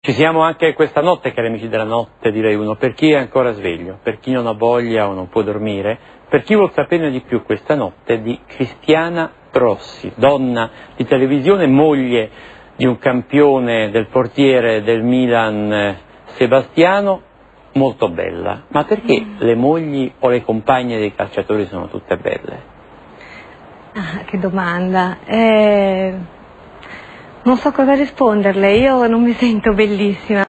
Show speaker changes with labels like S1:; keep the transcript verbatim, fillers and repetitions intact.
S1: Ci siamo anche questa notte, cari amici della notte di Rai uno, per chi è ancora sveglio, per chi non ha voglia o non può dormire, per chi vuol saperne di più questa notte di Cristiana Rossi, donna di televisione, moglie di un campione del portiere del Milan eh, Sebastiano, molto bella. Ma perché mm. le mogli o le compagne dei calciatori sono tutte belle?
S2: Ah, che domanda. Eh, non so cosa risponderle, io non mi sento bellissima.